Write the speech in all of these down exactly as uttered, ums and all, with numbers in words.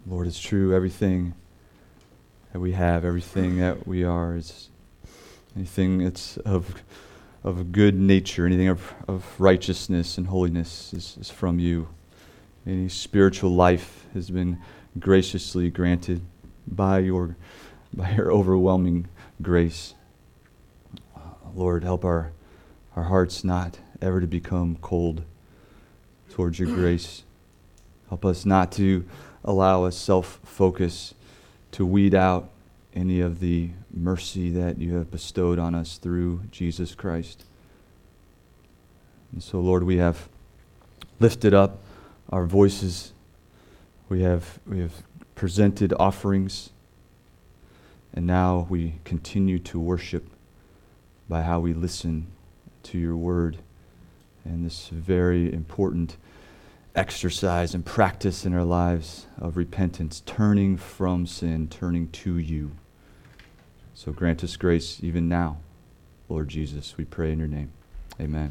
Lord, it's true. Everything that we have, everything that we are, is anything that's of of good nature, anything of, of righteousness and holiness is, is from you. Any spiritual life has been graciously granted by your by your overwhelming grace. Uh, Lord, help our our hearts not ever to become cold towards your grace. Help us not to allow a self-focus to weed out any of the mercy that you have bestowed on us through Jesus Christ. And so, Lord, we have lifted up our voices. We have we have presented offerings. And now we continue to worship by how we listen to your word and this very important exercise and practice in our lives of repentance, turning from sin, turning to you. So grant us grace even now, Lord Jesus, we pray in your name. Amen.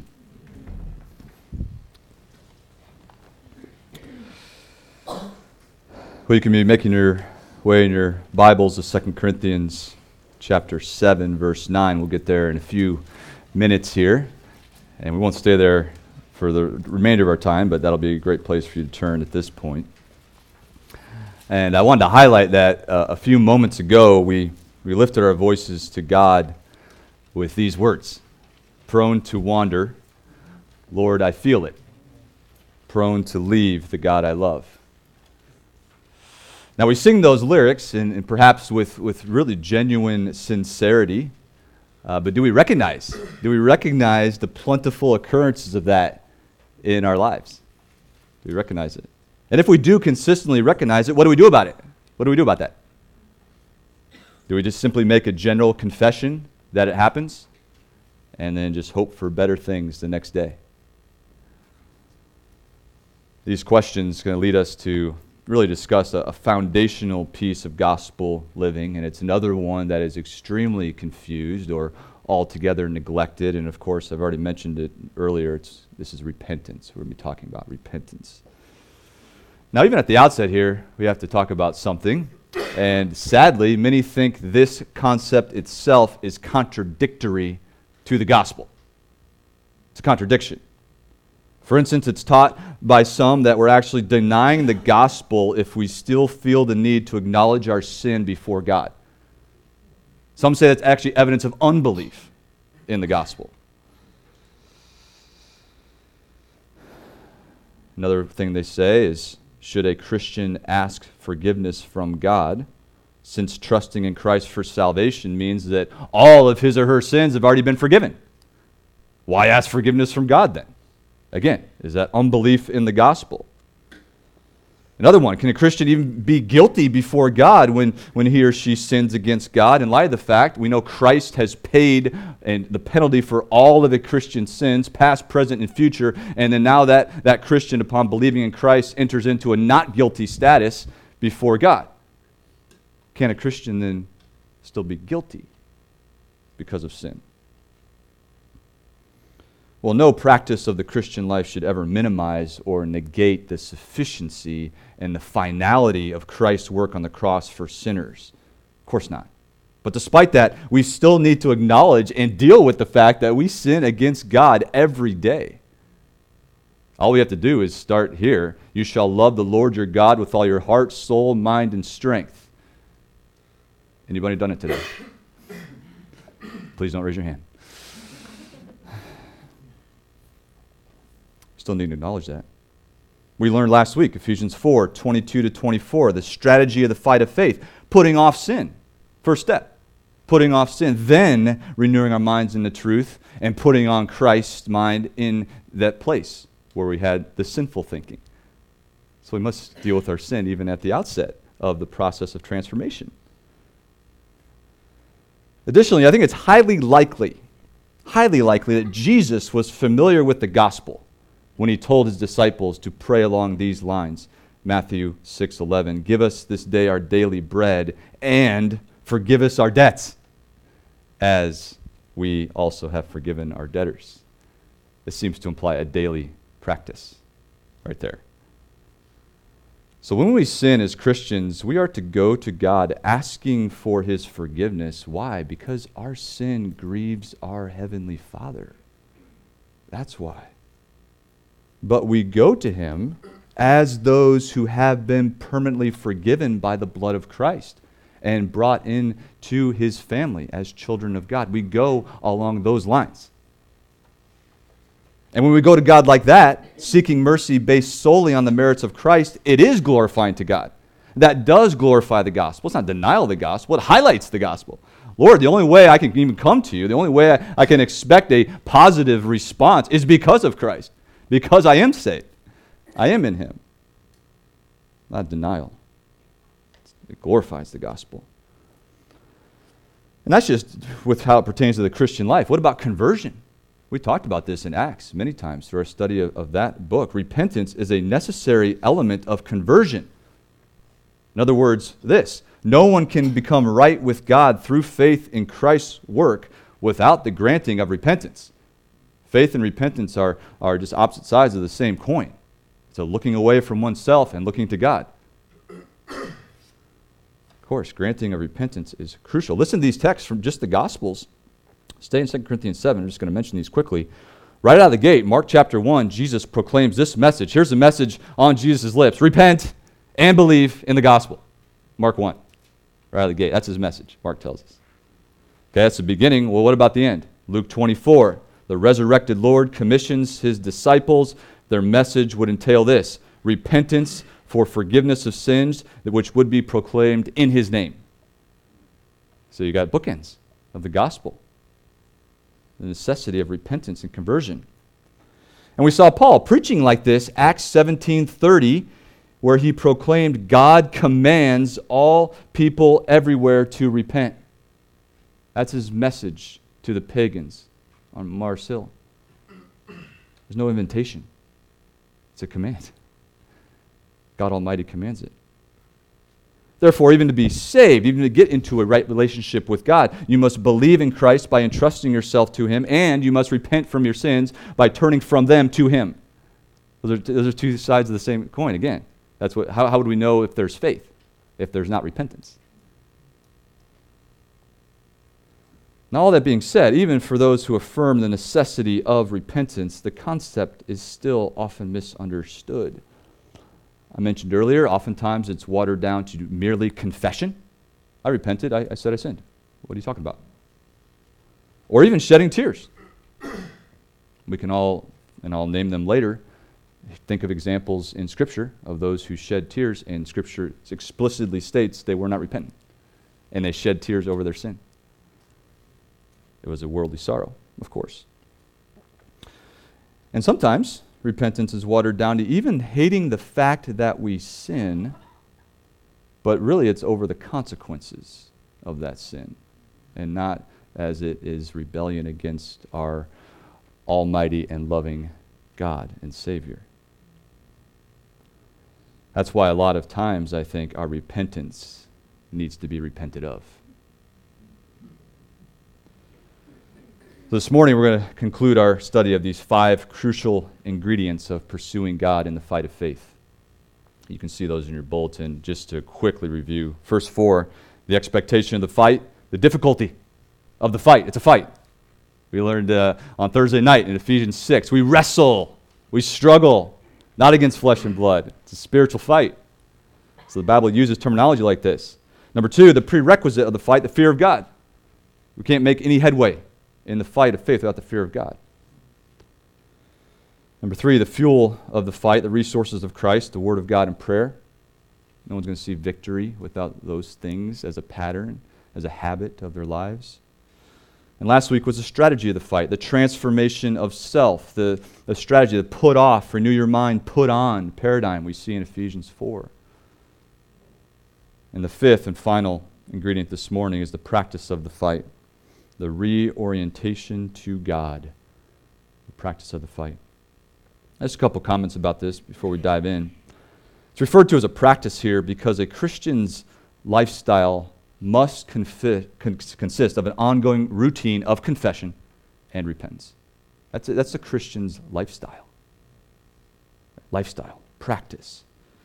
Well, you can be making your way in your Bibles to Second Corinthians chapter seven, verse nine. We'll get there in a few minutes here, and we won't stay there for the remainder of our time, but that'll be a great place for you to turn at this point. And I wanted to highlight that uh, a few moments ago, we, we lifted our voices to God with these words: prone to wander, Lord, I feel it. Prone to leave the God I love. Now we sing those lyrics, and, and perhaps with, with really genuine sincerity, uh, but do we recognize, do we recognize the plentiful occurrences of that in our lives? Do we recognize it? And if we do consistently recognize it, what do we do about it? What do we do about that? Do we just simply make a general confession that it happens, and then just hope for better things the next day? These questions are going to lead us to really discuss a, a foundational piece of gospel living, and it's another one that is extremely confused or altogether neglected. And of course, I've already mentioned it earlier, it's this is repentance. We're going to be talking about repentance. Now, even at the outset here, we have to talk about something, and sadly, many think this concept itself is contradictory to the gospel. It's a contradiction. For instance, it's taught by some that we're actually denying the gospel if we still feel the need to acknowledge our sin before God. Some say that's actually evidence of unbelief in the gospel. Another thing they say is, should a Christian ask forgiveness from God, since trusting in Christ for salvation means that all of his or her sins have already been forgiven? Why ask forgiveness from God then? Again, is that unbelief in the gospel? Another one, can a Christian even be guilty before God when, when he or she sins against God? In light of the fact, we know Christ has paid and the penalty for all of the Christian sins, past, present, and future, and then now that, that Christian, upon believing in Christ, enters into a not guilty status before God. Can a Christian then still be guilty because of sin? Well, no practice of the Christian life should ever minimize or negate the sufficiency and the finality of Christ's work on the cross for sinners. Of course not. But despite that, we still need to acknowledge and deal with the fact that we sin against God every day. All we have to do is start here. You shall love the Lord your God with all your heart, soul, mind, and strength. Anybody done it today? Please don't raise your hand. Still need to acknowledge that. We learned last week, Ephesians four, twenty-two to twenty-four, the strategy of the fight of faith, putting off sin. First step, putting off sin, then renewing our minds in the truth and putting on Christ's mind in that place where we had the sinful thinking. So we must deal with our sin even at the outset of the process of transformation. Additionally, I think it's highly likely, highly likely that Jesus was familiar with the gospel when he told his disciples to pray along these lines. Matthew six eleven, give us this day our daily bread and forgive us our debts as we also have forgiven our debtors. This seems to imply a daily practice right there. So when we sin as Christians, we are to go to God asking for his forgiveness. Why? Because our sin grieves our heavenly Father. That's why. But we go to him as those who have been permanently forgiven by the blood of Christ and brought into his family as children of God. We go along those lines. And when we go to God like that, seeking mercy based solely on the merits of Christ, it is glorifying to God. That does glorify the gospel. It's not denial of the gospel. It highlights the gospel. Lord, the only way I can even come to you, the only way I, I can expect a positive response is because of Christ, because I am saved. I am in him. Not denial. It glorifies the gospel. And that's just with how it pertains to the Christian life. What about conversion? We talked about this in Acts many times through our study of, of that book. Repentance is a necessary element of conversion. In other words, this: no one can become right with God through faith in Christ's work without the granting of repentance. Faith and repentance are, are just opposite sides of the same coin. So looking away from oneself and looking to God. Of course, granting of repentance is crucial. Listen to these texts from just the Gospels. Stay in Second Corinthians seven. I'm just going to mention these quickly. Right out of the gate, Mark chapter one, Jesus proclaims this message. Here's the message on Jesus' lips: repent and believe in the gospel. Mark one, right out of the gate. That's his message, Mark tells us. Okay, that's the beginning. Well, what about the end? Luke twenty-four, the resurrected Lord commissions his disciples. Their message would entail this: repentance for forgiveness of sins, which would be proclaimed in his name. So you got bookends of the gospel. The necessity of repentance and conversion. And we saw Paul preaching like this, Acts seventeen thirty, where he proclaimed God commands all people everywhere to repent. That's his message to the pagans on Mars Hill. There's no invitation. It's a command. God Almighty commands it. Therefore, even to be saved, even to get into a right relationship with God, you must believe in Christ by entrusting yourself to him, and you must repent from your sins by turning from them to him. Those are, those are two sides of the same coin. Again, that's what. How, how would we know if there's faith, if there's not repentance? Now, all that being said, even for those who affirm the necessity of repentance, the concept is still often misunderstood. I mentioned earlier, oftentimes it's watered down to merely confession. I repented, I, I said I sinned. What are you talking about? Or even shedding tears. We can all, and I'll name them later, think of examples in Scripture of those who shed tears, and Scripture explicitly states they were not repentant, and they shed tears over their sin. It was a worldly sorrow, of course. And sometimes repentance is watered down to even hating the fact that we sin, but really it's over the consequences of that sin, and not as it is rebellion against our almighty and loving God and Savior. That's why a lot of times I think our repentance needs to be repented of. This morning we're going to conclude our study of these five crucial ingredients of pursuing God in the fight of faith. You can see those in your bulletin just to quickly review. First four, the expectation of the fight, the difficulty of the fight. It's a fight. We learned uh, on Thursday night in Ephesians six, we wrestle, we struggle, not against flesh and blood. It's a spiritual fight. So the Bible uses terminology like this. Number two, the prerequisite of the fight, the fear of God. We can't make any headway in the fight of faith without the fear of God. Number three, the fuel of the fight, the resources of Christ, the Word of God and prayer. No one's going to see victory without those things as a pattern, as a habit of their lives. And last week was the strategy of the fight, the transformation of self, the, the strategy, the put off, renew your mind, put on paradigm we see in Ephesians four. And the fifth and final ingredient this morning is the practice of the fight. The reorientation to God, the practice of the fight. Just a couple comments about this before we dive in. It's referred to as a practice here because a Christian's lifestyle must confi- con- consist of an ongoing routine of confession and repentance. That's a, that's a Christian's lifestyle. Lifestyle, practice.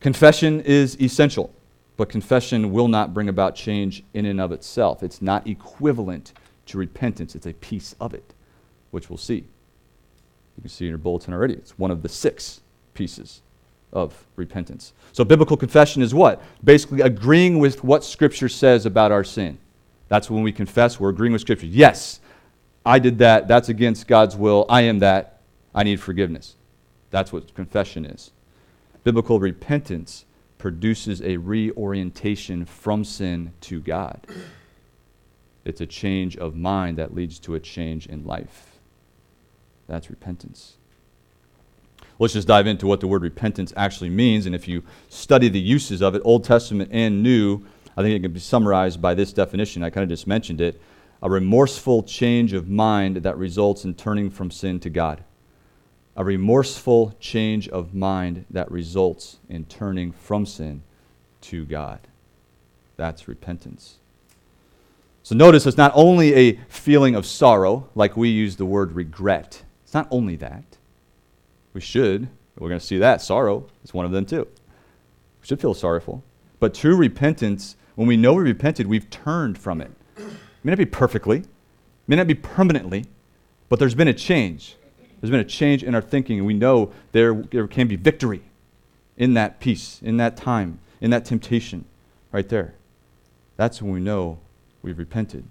Confession is essential, but confession will not bring about change in and of itself. It's not equivalent to repentance. It's a piece of it, which we'll see. You can see in your bulletin already. It's one of the six pieces of repentance. So biblical confession is what? Basically agreeing with what Scripture says about our sin. That's when we confess, we're agreeing with Scripture. Yes, I did that. That's against God's will. I am that. I need forgiveness. That's what confession is. Biblical repentance produces a reorientation from sin to God. It's a change of mind that leads to a change in life. That's repentance. Let's just dive into what the word repentance actually means. And if you study the uses of it, Old Testament and New, I think it can be summarized by this definition. I kind of just mentioned it. A remorseful change of mind that results in turning from sin to God. A remorseful change of mind that results in turning from sin to God. That's repentance. So notice it's not only a feeling of sorrow, like we use the word regret. It's not only that. We should. We're going to see that. Sorrow is one of them too. We should feel sorrowful. But true repentance, when we know we repented, we've turned from it. It may not be perfectly, it may not be permanently, but there's been a change. There's been a change in our thinking, and we know there, there can be victory in that peace, in that time, in that temptation, right there. That's when we know we've repented.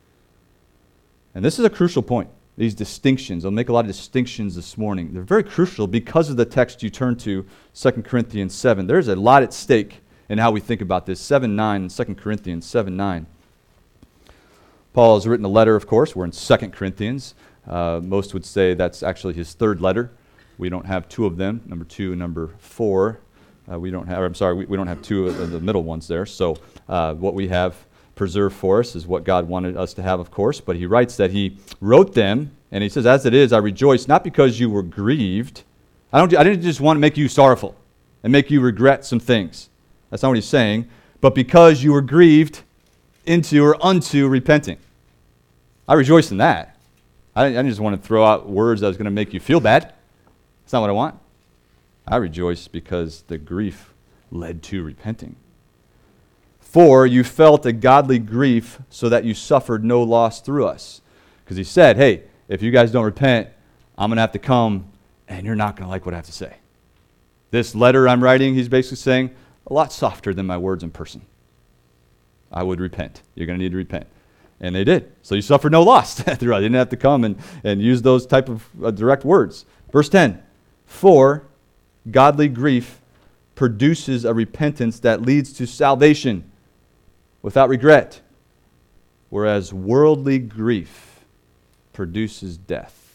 And this is a crucial point, these distinctions. I'll make a lot of distinctions this morning. They're very crucial because of the text you turn to, Second Corinthians seven. There's a lot at stake in how we think about this. seven nine and Second Corinthians seven nine. Paul has written a letter, of course. We're in Second Corinthians. Uh, most would say that's actually his third letter. We don't have two of them, number two and number four. Uh, we don't have, I'm sorry, we, we don't have two of the middle ones there. So uh, what we have preserved for us is what God wanted us to have, of course. But he writes that he wrote them, and he says, as it is, I rejoice, not because you were grieved. I don't. I didn't just want to make you sorrowful and make you regret some things. That's not what he's saying. But because you were grieved into or unto repenting. I rejoice in that. I didn't just want to throw out words that was going to make you feel bad. That's not what I want. I rejoice because the grief led to repenting. For you felt a godly grief so that you suffered no loss through us. Because he said, hey, if you guys don't repent, I'm going to have to come and you're not going to like what I have to say. This letter I'm writing, he's basically saying, a lot softer than my words in person. I would repent. You're going to need to repent. And they did. So you suffered no loss through us. You didn't have to come and, and use those type of uh, direct words. Verse ten, for godly grief produces a repentance that leads to salvation without regret, whereas worldly grief produces death.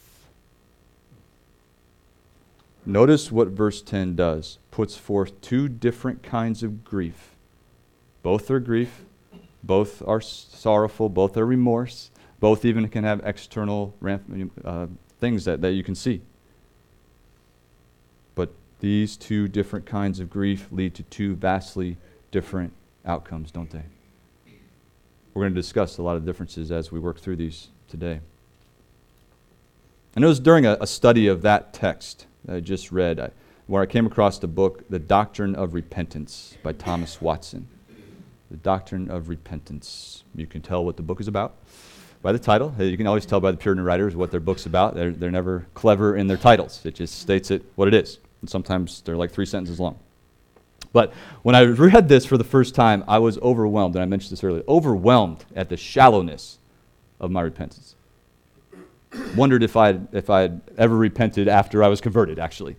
Notice what verse ten does. Puts forth two different kinds of grief. Both are grief. Both are sorrowful, both are remorse, both even can have external uh, things that, that you can see. But these two different kinds of grief lead to two vastly different outcomes, don't they? We're going to discuss a lot of differences as we work through these today. And it was during a, a study of that text that I just read I, where I came across the book, The Doctrine of Repentance by Thomas Watson. The Doctrine of Repentance. You can tell what the book is about by the title. You can always tell by the Puritan writers what their book's about. They're, they're never clever in their titles. It just states it what it is. And sometimes they're like three sentences long. But when I read this for the first time, I was overwhelmed, and I mentioned this earlier, overwhelmed at the shallowness of my repentance. Wondered if I if I had ever repented after I was converted, actually.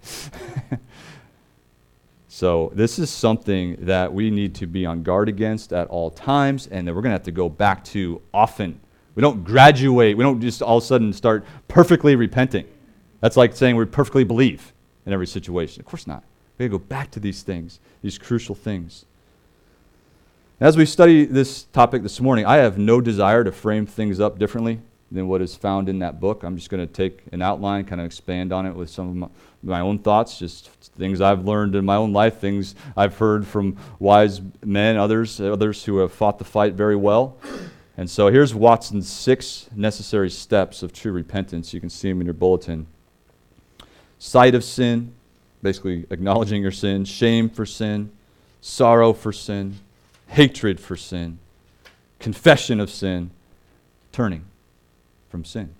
So this is something that we need to be on guard against at all times, and that we're going to have to go back to often. We don't graduate. We don't just all of a sudden start perfectly repenting. That's like saying we perfectly believe in every situation. Of course not. We've got to go back to these things, these crucial things. As we study this topic this morning, I have no desire to frame things up differently than what is found in that book. I'm just going to take an outline, kind of expand on it with some of my, my own thoughts, just things I've learned in my own life, things I've heard from wise men, others, others who have fought the fight very well. And so here's Watson's six necessary steps of true repentance. You can see them in your bulletin. Sight of sin, basically acknowledging your sin, shame for sin, sorrow for sin, hatred for sin, confession of sin, turning from sin.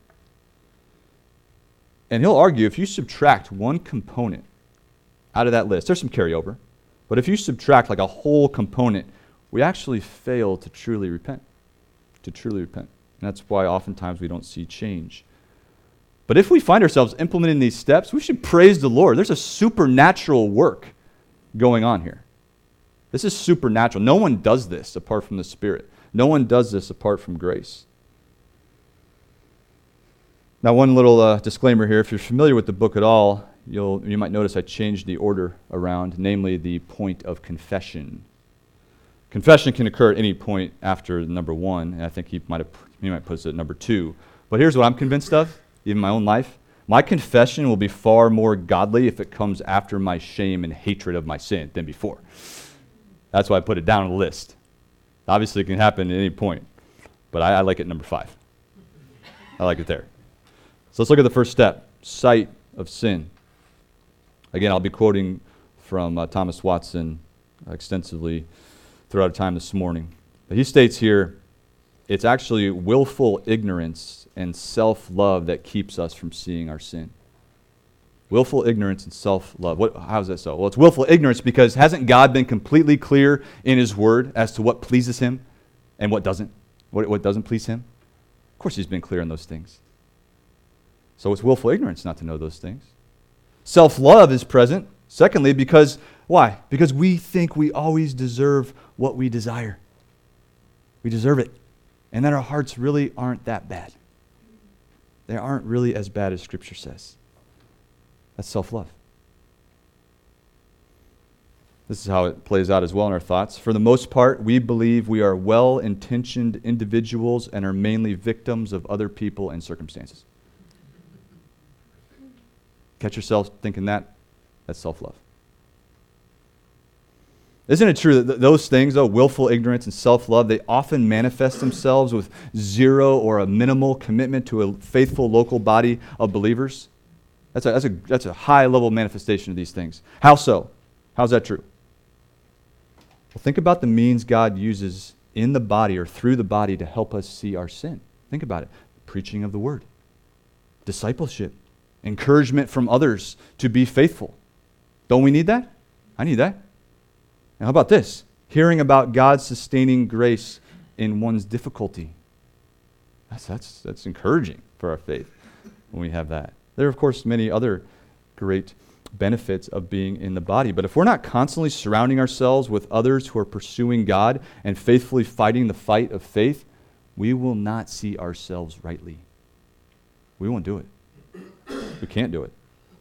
And he'll argue if you subtract one component out of that list, there's some carryover, but if you subtract like a whole component, we actually fail to truly repent, to truly repent. And that's why oftentimes we don't see change. But if we find ourselves implementing these steps, we should praise the Lord. There's a supernatural work going on here. This is supernatural. No one does this apart from the Spirit. No one does this apart from grace. Now, one little uh, disclaimer here. If you're familiar with the book at all, you'll you might notice I changed the order around, namely the point of confession. Confession can occur at any point after number one, and I think he might have he might put it at number two. But here's what I'm convinced of, even in my own life. My confession will be far more godly if it comes after my shame and hatred of my sin than before. That's why I put it down on the list. Obviously, it can happen at any point, but I, I like it number five. I like it there. So let's look at the first step, sight of sin. Again, I'll be quoting from uh, Thomas Watson uh, extensively throughout time this morning. But he states here, it's actually willful ignorance and self-love that keeps us from seeing our sin. Willful ignorance and self-love. What, how is that so? Well, it's willful ignorance because hasn't God been completely clear in His Word as to what pleases Him and what doesn't? What, what doesn't please Him? Of course He's been clear on those things. So it's willful ignorance not to know those things. Self-love is present. Secondly, because, why? Because we think we always deserve what we desire. We deserve it. And that our hearts really aren't that bad. They aren't really as bad as Scripture says. That's self-love. This is how it plays out as well in our thoughts. For the most part, we believe we are well-intentioned individuals and are mainly victims of other people and circumstances. Catch yourself thinking that? That's self-love. Isn't it true that th- those things, though, willful ignorance and self-love, they often manifest themselves with zero or a minimal commitment to a faithful local body of believers? That's a, that's a, that's a high-level manifestation of these things. How so? How's that true? Well, think about the means God uses in the body or through the body to help us see our sin. Think about it. Preaching of the Word. Discipleship. Encouragement from others to be faithful. Don't we need that? I need that. And how about this? Hearing about God's sustaining grace in one's difficulty. That's, that's, that's encouraging for our faith when we have that. There are, of course, many other great benefits of being in the body. But if we're not constantly surrounding ourselves with others who are pursuing God and faithfully fighting the fight of faith, we will not see ourselves rightly. We won't do it. We can't do it.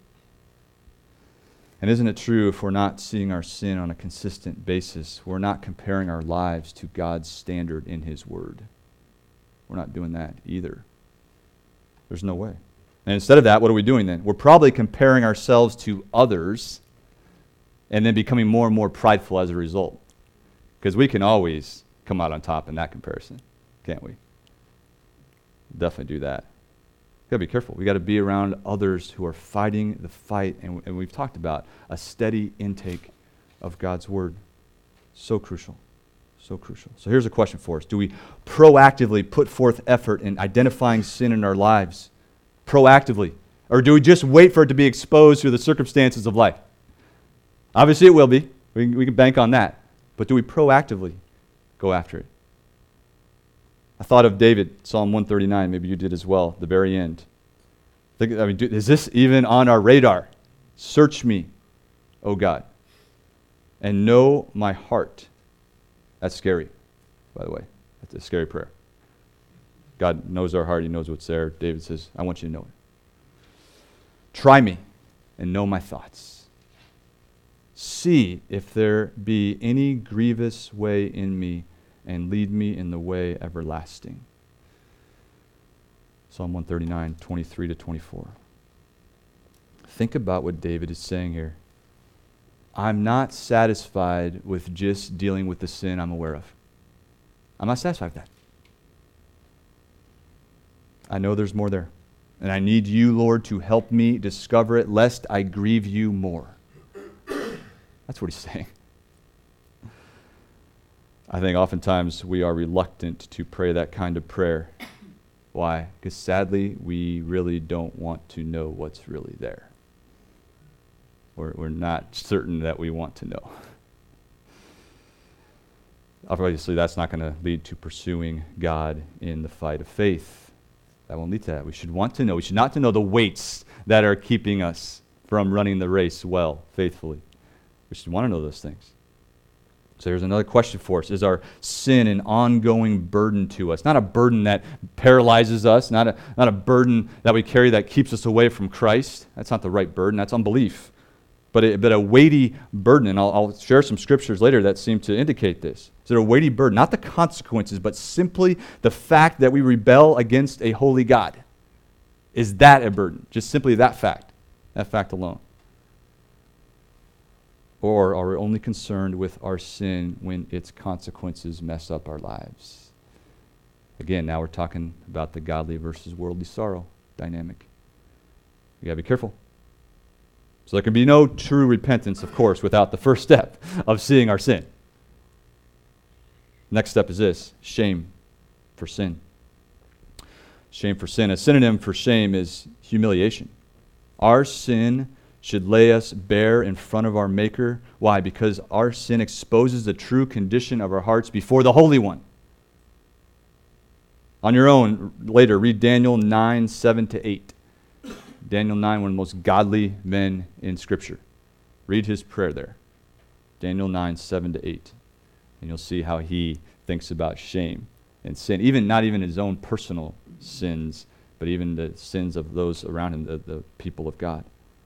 And isn't it true if we're not seeing our sin on a consistent basis, we're not comparing our lives to God's standard in His Word? We're not doing that either. There's no way. And instead of that, what are we doing then? We're probably comparing ourselves to others and then becoming more and more prideful as a result. Because we can always come out on top in that comparison, can't we? Definitely do that. We've got to be careful. We've got to be around others who are fighting the fight, and, and we've talked about a steady intake of God's Word. So crucial. So crucial. So here's a question for us. Do we proactively put forth effort in identifying sin in our lives? Proactively? Or do we just wait for it to be exposed through the circumstances of life? Obviously it will be. We can, we can bank on that. But do we proactively go after it? I thought of David, Psalm one thirty-nine, maybe you did as well, the very end. Think, I mean, do, is this even on our radar? Search me, O God, and know my heart. That's scary, by the way. That's a scary prayer. God knows our heart. He knows what's there. David says, I want you to know it. Try me and know my thoughts. See if there be any grievous way in me, and lead me in the way everlasting. Psalm one thirty-nine, twenty-three to twenty-four. Think about what David is saying here. I'm not satisfied with just dealing with the sin I'm aware of. I'm not satisfied with that. I know there's more there. And I need you, Lord, to help me discover it, lest I grieve you more. That's what he's saying. I think oftentimes we are reluctant to pray that kind of prayer. Why? Because sadly, we really don't want to know what's really there. We're, we're not certain that we want to know. Obviously, that's not going to lead to pursuing God in the fight of faith. That won't lead to that. We should want to know. We should not to know the weights that are keeping us from running the race well, faithfully. We should want to know those things. So here's another question for us. Is our sin an ongoing burden to us? Not a burden that paralyzes us, not a, not a burden that we carry that keeps us away from Christ. That's not the right burden. That's unbelief. But a, but a weighty burden, and I'll, I'll share some scriptures later that seem to indicate this. Is it a weighty burden? Not the consequences, but simply the fact that we rebel against a holy God. Is that a burden? Just simply that fact, that fact alone. Or are we only concerned with our sin when its consequences mess up our lives? Again, now we're talking about the godly versus worldly sorrow dynamic. We got to be careful. So there can be no true repentance, of course, without the first step of seeing our sin. Next step is this: shame for sin. Shame for sin. A synonym for shame is humiliation. Our sin should lay us bare in front of our Maker. Why? Because our sin exposes the true condition of our hearts before the Holy One. On your own, later, read Daniel nine, seven to eight. Daniel nine, one of the most godly men in Scripture. Read his prayer there. Daniel nine, seven to eight. And you'll see how he thinks about shame and sin. Even not even his own personal sins, but even the sins of those around him, the, the people of God.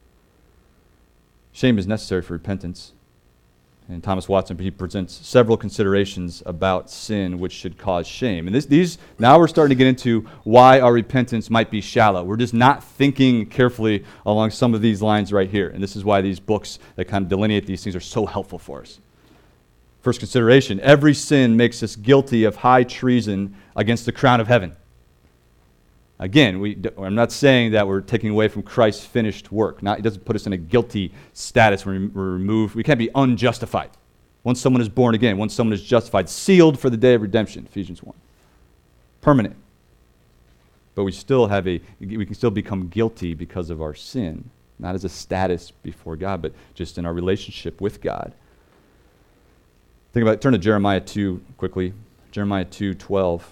Shame is necessary for repentance. And Thomas Watson, he presents several considerations about sin which should cause shame. And this, these, now we're starting to get into why our repentance might be shallow. We're just not thinking carefully along some of these lines right here. And this is why these books that kind of delineate these things are so helpful for us. First consideration: every sin makes us guilty of high treason against the crown of heaven. Again, we, I'm not saying that we're taking away from Christ's finished work. Not, it doesn't put us in a guilty status when we're removed. We can't be unjustified. Once someone is born again, once someone is justified, sealed for the day of redemption, Ephesians one. Permanent. But we still have a, we can still become guilty because of our sin. Not as a status before God, but just in our relationship with God. Think about it. Turn to Jeremiah two quickly. Jeremiah two twelve.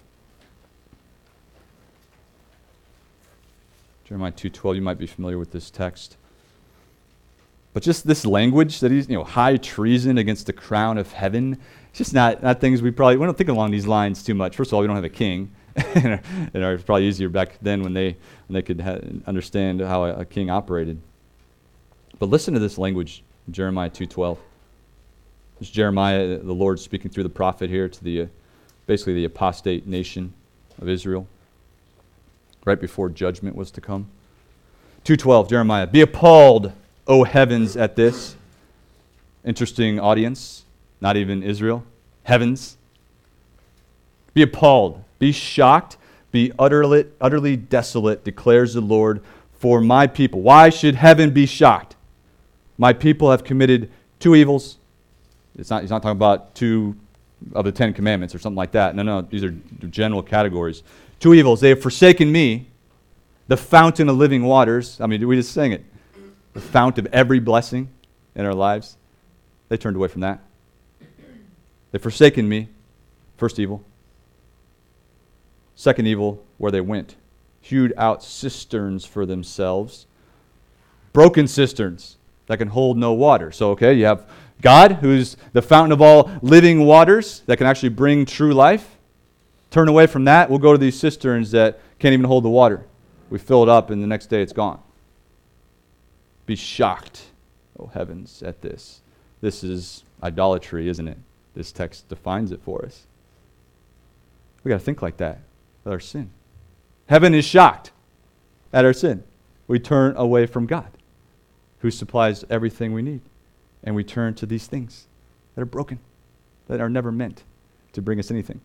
Jeremiah two twelve, you might be familiar with this text. But just this language that he's, you know, high treason against the crown of heaven, it's just not, not things we probably, we don't think along these lines too much. First of all, we don't have a king. and it was probably easier back then when they when they could ha- understand how a, a king operated. But listen to this language, Jeremiah two twelve. This is Jeremiah, the Lord speaking through the prophet here to the uh, basically the apostate nation of Israel, right before judgment was to come. two twelve, Jeremiah, "Be appalled, O heavens, at this." Interesting audience, not even Israel. Heavens. "Be appalled, be shocked, be utterly, utterly desolate, declares the Lord, for my people." Why should heaven be shocked? "My people have committed two evils." It's not, he's not talking about two of the Ten Commandments or something like that. No, no, these are general categories. Two evils. "They have forsaken me, the fountain of living waters." I mean, we just sang it. The fount of every blessing in our lives. They turned away from that. "They've forsaken me." First evil. Second evil, where they went. Hewed out cisterns for themselves. Broken cisterns that can hold no water. So, okay, you have God, who's the fountain of all living waters that can actually bring true life. Turn away from that. We'll go to these cisterns that can't even hold the water. We fill it up and the next day it's gone. Be shocked, O heavens, at this. This is idolatry, isn't it? This text defines it for us. We got to think like that with our sin. Heaven is shocked at our sin. We turn away from God, who supplies everything we need. And we turn to these things that are broken, that are never meant to bring us anything.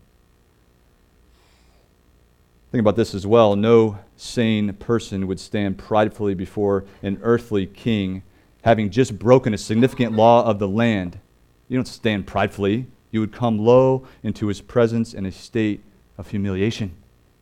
Think about this as well. No sane person would stand pridefully before an earthly king having just broken a significant law of the land. You don't stand pridefully. You would come low into his presence in a state of humiliation.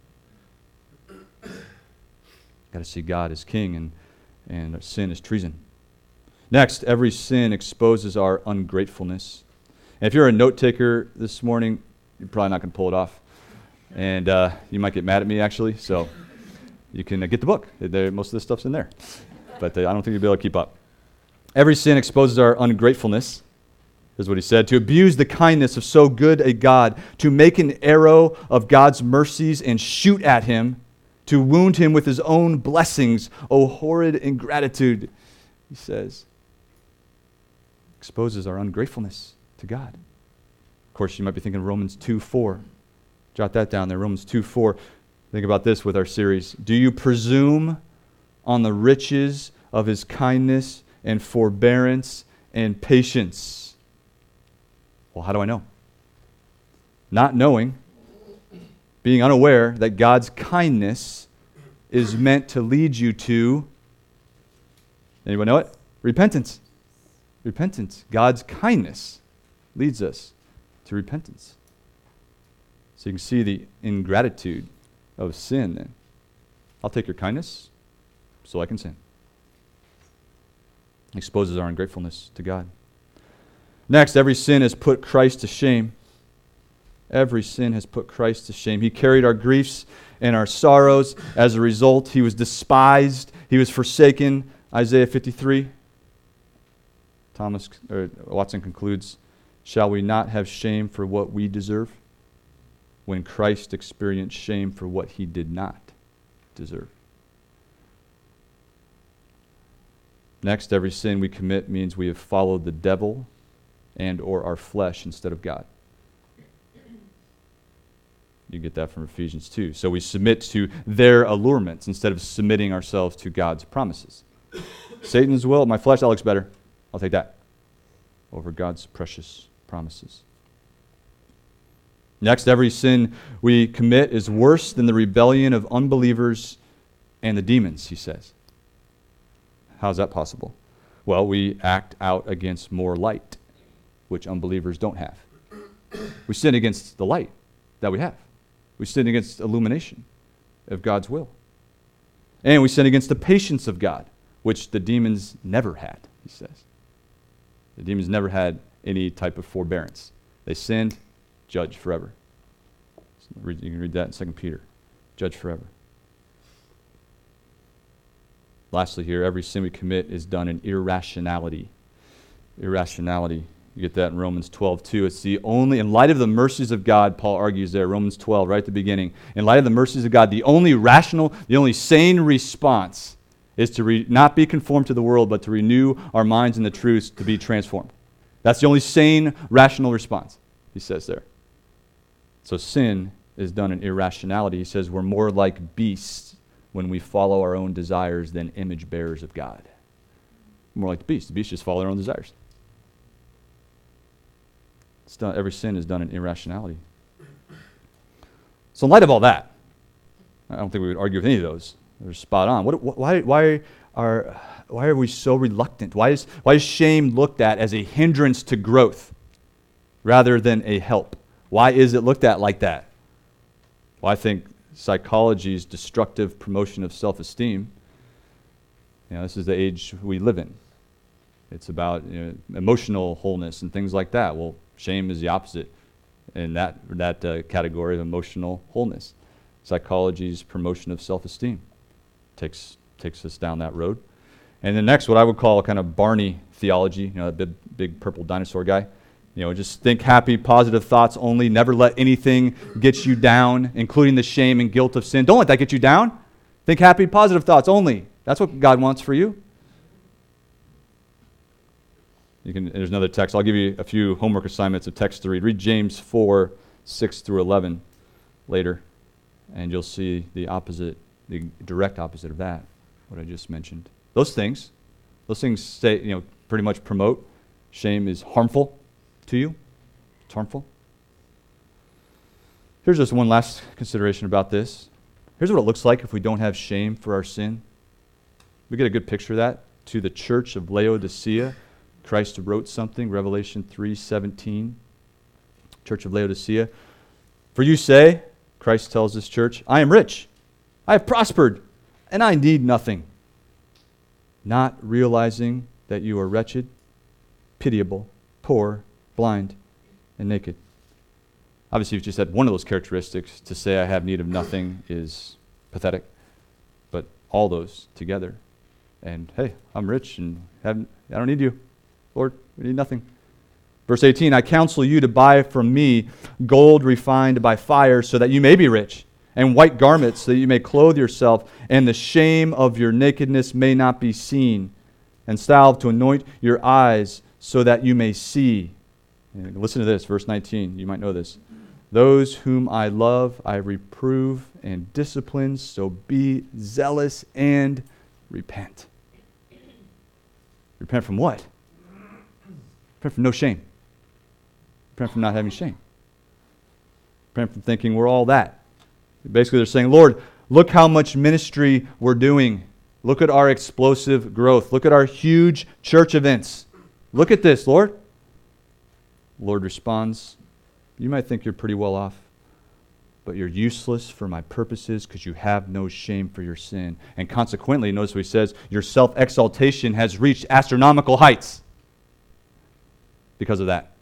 Got to see God as king, and, and our sin is treason. Next, every sin exposes our ungratefulness. And if you're a note taker this morning, you're probably not going to pull it off. And uh, you might get mad at me, actually. So you can uh, get the book. There, most of this stuff's in there. But uh, I don't think you'll be able to keep up. Every sin exposes our ungratefulness. Is what he said. To abuse the kindness of so good a God, to make an arrow of God's mercies and shoot at him, to wound him with his own blessings. O horrid ingratitude, he says. Exposes our ungratefulness to God. Of course, you might be thinking Romans two four. Jot that down there, Romans two four. Think about this with our series. Do you presume on the riches of his kindness and forbearance and patience? Well, how do I know? Not knowing, being unaware that God's kindness is meant to lead you to, anyone know it? Repentance. Repentance. God's kindness leads us to repentance. So you can see the ingratitude of sin then. I'll take your kindness so I can sin. Exposes our ungratefulness to God. Next, every sin has put Christ to shame. Every sin has put Christ to shame. He carried our griefs and our sorrows. As a result, he was despised. He was forsaken. Isaiah fifty-three. Thomas or Watson concludes, shall we not have shame for what we deserve when Christ experienced shame for what he did not deserve? Next, every sin we commit means we have followed the devil and or our flesh instead of God. You get that from Ephesians two. So we submit to their allurements instead of submitting ourselves to God's promises. Satan's will, my flesh, that looks better. I'll take that over God's precious promises. Next, every sin we commit is worse than the rebellion of unbelievers and the demons, he says. How's that possible? Well, we act out against more light, which unbelievers don't have. We sin against the light that we have. We sin against illumination of God's will. And we sin against the patience of God, which the demons never had, he says. The demons never had any type of forbearance. They sinned, judged forever. You can read that in Second Peter. Judged forever. Lastly here, every sin we commit is done in irrationality. Irrationality. You get that in Romans twelve two. It's the only, in light of the mercies of God, Paul argues there, Romans twelve, right at the beginning. In light of the mercies of God, the only rational, the only sane response is to re, not be conformed to the world, but to renew our minds in the truths to be transformed. That's the only sane, rational response, he says there. So sin is done in irrationality. He says we're more like beasts when we follow our own desires than image bearers of God. More like the beasts. The beasts just follow their own desires. It's done, every sin is done in irrationality. So in light of all that, I don't think we would argue with any of those. They're spot on. What, why, why, are, why are we so reluctant? Why is, why is shame looked at as a hindrance to growth rather than a help? Why is it looked at like that? Well, I think psychology's destructive promotion of self-esteem, you know, this is the age we live in. It's about, you know, emotional wholeness and things like that. Well, shame is the opposite in that, that uh, category of emotional wholeness. Psychology's promotion of self-esteem takes takes us down that road. And then next, what I would call kind of Barney theology, you know, that big, big purple dinosaur guy. You know, just think happy, positive thoughts only. Never let anything get you down, including the shame and guilt of sin. Don't let that get you down. Think happy, positive thoughts only. That's what God wants for you. You can. There's another text. I'll give you a few homework assignments of text to read. Read James four, six through eleven later, and you'll see the opposite, the direct opposite of that, what I just mentioned. Those things, those things say, you know, pretty much promote shame is harmful to you. It's harmful. Here's just one last consideration about this. Here's what it looks like if we don't have shame for our sin. We get a good picture of that to the church of Laodicea, Christ wrote something, Revelation three seventeen. Church of Laodicea. For you say, Christ tells this church, I am rich, I have prospered, and I need nothing. Not realizing that you are wretched, pitiable, poor, blind, and naked. Obviously, you've just had one of those characteristics. To say I have need of nothing is pathetic. But all those together. And hey, I'm rich and have, I don't need you. Lord, we need nothing. Verse eighteen, I counsel you to buy from me gold refined by fire so that you may be rich, and white garments so that you may clothe yourself, and the shame of your nakedness may not be seen, and salve to anoint your eyes so that you may see. And listen to this, verse nineteen, you might know this. Those whom I love, I reprove and discipline, so be zealous and repent. Repent from what? Repent from no shame. Repent from not having shame. Repent from thinking we're all that. Basically, they're saying, Lord, look how much ministry we're doing. Look at our explosive growth. Look at our huge church events. Look at this, Lord. Lord responds, you might think you're pretty well off, but you're useless for my purposes because you have no shame for your sin. And consequently, notice what he says, your self-exaltation has reached astronomical heights because of that.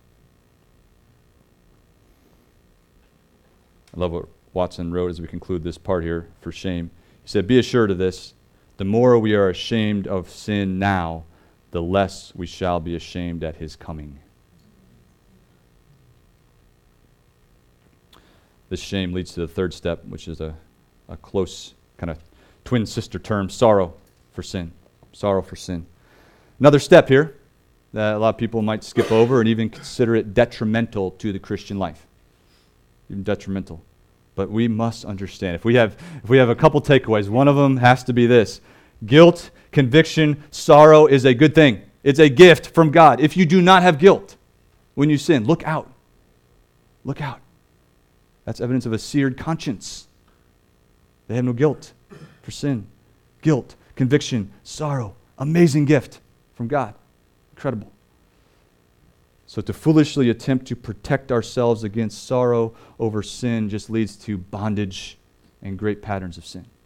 I love what Watson wrote as we conclude this part here for shame. He said, be assured of this, the more we are ashamed of sin now, the less we shall be ashamed at his coming. This shame leads to the third step, which is a, a close kind of twin sister term, sorrow for sin. Sorrow for sin. Another step here that a lot of people might skip over and even consider it detrimental to the Christian life. Even detrimental. But we must understand. If we have if we have a couple takeaways, one of them has to be this. Guilt, conviction, sorrow is a good thing. It's a gift from God. If you do not have guilt when you sin, look out. Look out. That's evidence of a seared conscience. They have no guilt for sin. Guilt, conviction, sorrow. Amazing gift from God. Incredible. So to foolishly attempt to protect ourselves against sorrow over sin just leads to bondage and great patterns of sin.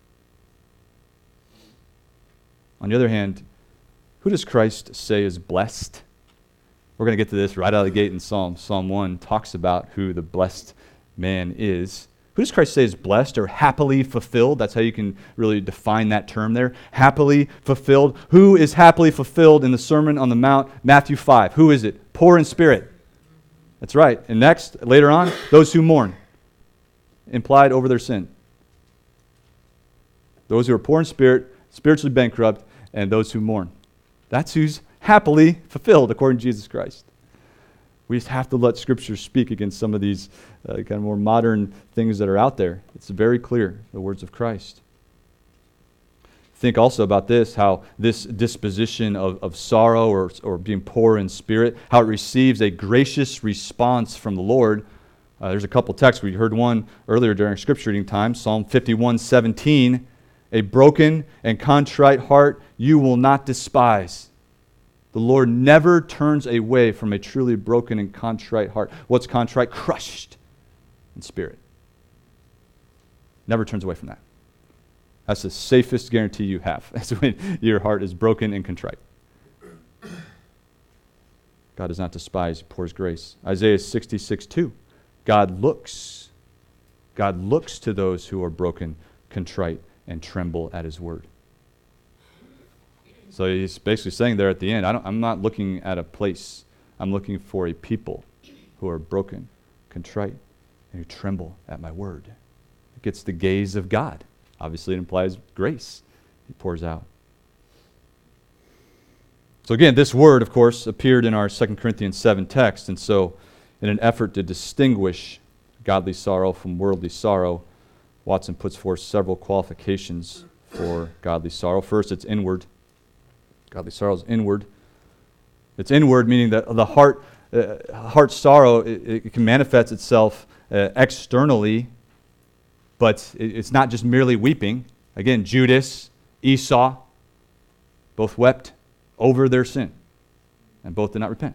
On the other hand, who does Christ say is blessed? We're going to get to this right out of the gate in Psalm. Psalm one talks about who the blessed man is. Who does Christ say is blessed or happily fulfilled? That's how you can really define that term there. Happily fulfilled. Who is happily fulfilled in the Sermon on the Mount, Matthew five? Who is it? Poor in spirit. That's right. And next, later on, those who mourn. Implied over their sin. Those who are poor in spirit, spiritually bankrupt, and those who mourn. That's who's happily fulfilled according to Jesus Christ. We just have to let Scripture speak against some of these uh, kind of more modern things that are out there. It's very clear, the words of Christ. Think also about this, how this disposition of, of sorrow or, or being poor in spirit, how it receives a gracious response from the Lord. Uh, there's a couple texts. We heard one earlier during Scripture reading time, Psalm fifty-one seventeen. A broken and contrite heart you will not despise. The Lord never turns away from a truly broken and contrite heart. What's contrite? Crushed in spirit. Never turns away from that. That's the safest guarantee you have. That's when your heart is broken and contrite. God does not despise, He pours grace. Isaiah sixty-six two. God looks. God looks to those who are broken, contrite, and tremble at His word. So he's basically saying there at the end, I don't, I'm not looking at a place. I'm looking for a people who are broken, contrite, and who tremble at my word. It gets the gaze of God. Obviously, it implies grace He pours out. So again, this word, of course, appeared in our Second Corinthians seven text. And so in an effort to distinguish godly sorrow from worldly sorrow, Watson puts forth several qualifications for godly sorrow. First, it's inward. Godly sorrow is inward. It's inward, meaning that the heart, uh, heart sorrow, it, it can manifest itself uh, externally, but it, it's not just merely weeping. Again, Judas, Esau, both wept over their sin, and both did not repent.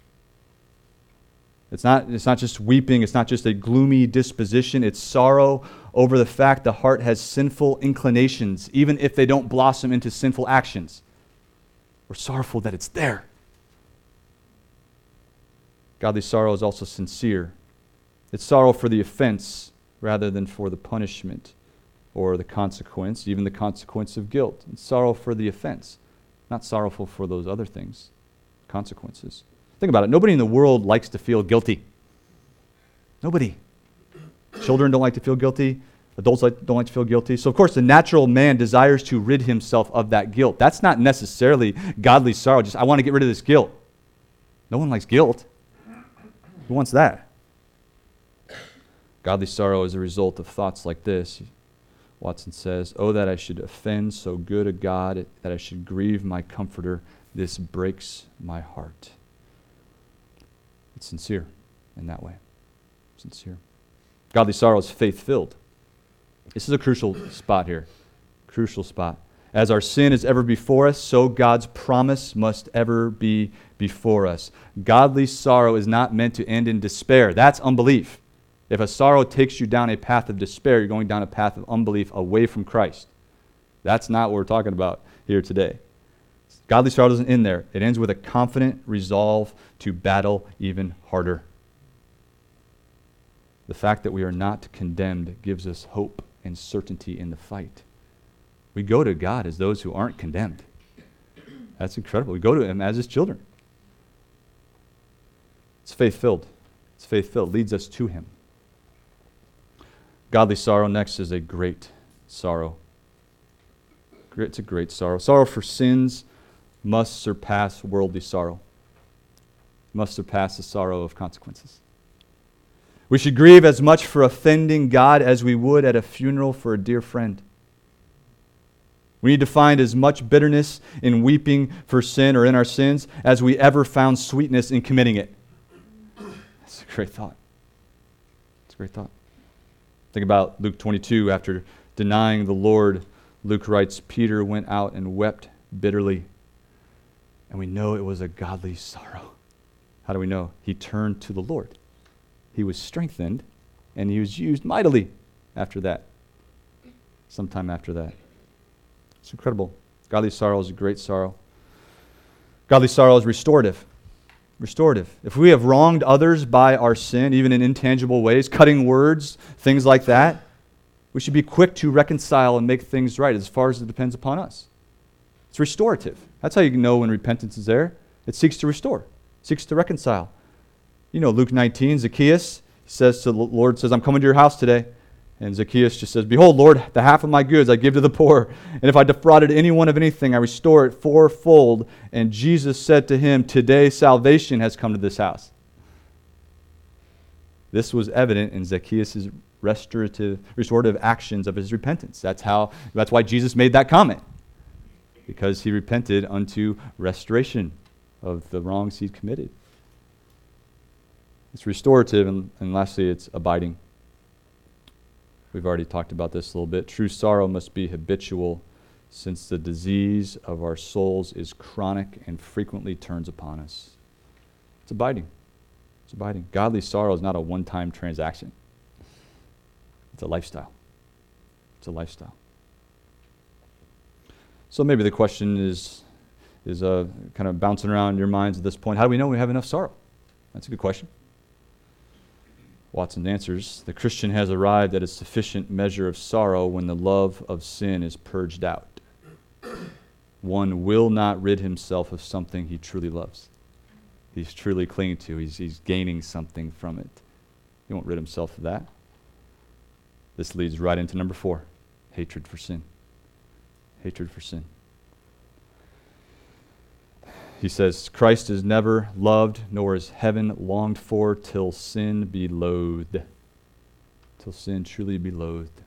It's not, it's not just weeping, it's not just a gloomy disposition, it's sorrow over the fact the heart has sinful inclinations, even if they don't blossom into sinful actions. We're sorrowful that it's there. Godly sorrow is also sincere. It's sorrow for the offense rather than for the punishment or the consequence, even the consequence of guilt. It's sorrow for the offense, not sorrowful for those other things, consequences. Think about it. Nobody in the world likes to feel guilty. Nobody. Children don't like to feel guilty. Adults like, don't like to feel guilty. So, of course, the natural man desires to rid himself of that guilt. That's not necessarily godly sorrow. Just, I want to get rid of this guilt. No one likes guilt. Who wants that? Godly sorrow is a result of thoughts like this. Watson says, "Oh, that I should offend so good a God, that I should grieve my comforter. This breaks my heart." It's sincere in that way. Sincere. Godly sorrow is faith-filled. This is a crucial spot here. Crucial spot. As our sin is ever before us, so God's promise must ever be before us. Godly sorrow is not meant to end in despair. That's unbelief. If a sorrow takes you down a path of despair, you're going down a path of unbelief away from Christ. That's not what we're talking about here today. Godly sorrow doesn't end there. It ends with a confident resolve to battle even harder. The fact that we are not condemned gives us hope and certainty in the fight. We go to God as those who aren't condemned. That's incredible. We go to Him as His children. It's faith-filled. It's faith-filled. It leads us to Him. Godly sorrow next is a great sorrow. It's a great sorrow. Sorrow for sins must surpass worldly sorrow. Must surpass the sorrow of consequences. We should grieve as much for offending God as we would at a funeral for a dear friend. We need to find as much bitterness in weeping for sin or in our sins as we ever found sweetness in committing it. That's a great thought. It's a great thought. Think about Luke twenty-two. After denying the Lord, Luke writes, Peter went out and wept bitterly. And we know it was a godly sorrow. How do we know? He turned to the Lord. He was strengthened, and he was used mightily after that. Sometime after that. It's incredible. Godly sorrow is a great sorrow. Godly sorrow is restorative. Restorative. If we have wronged others by our sin, even in intangible ways, cutting words, things like that, we should be quick to reconcile and make things right as far as it depends upon us. It's restorative. That's how you can know when repentance is there. It seeks to restore. It seeks to reconcile. You know, Luke nineteen, Zacchaeus says to the Lord, says, I'm coming to your house today. And Zacchaeus just says, Behold, Lord, the half of my goods I give to the poor. And if I defrauded anyone of anything, I restore it fourfold. And Jesus said to him, Today salvation has come to this house. This was evident in Zacchaeus' restorative, restorative actions of his repentance. That's how. That's why Jesus made that comment. Because he repented unto restoration of the wrongs he'd committed. It's restorative, and, and lastly, it's abiding. We've already talked about this a little bit. True sorrow must be habitual, since the disease of our souls is chronic and frequently turns upon us. It's abiding. It's abiding. Godly sorrow is not a one-time transaction. It's a lifestyle. It's a lifestyle. So maybe the question is, is uh, kind of bouncing around in your minds at this point. How do we know we have enough sorrow? That's a good question. Watson answers, the Christian has arrived at a sufficient measure of sorrow when the love of sin is purged out. One will not rid himself of something he truly loves. He's truly clinging to. He's, he's gaining something from it. He won't rid himself of that. This leads right into number four, hatred for sin. Hatred for sin. He says, Christ is never loved, nor is heaven longed for, till sin be loathed. Till sin truly be loathed.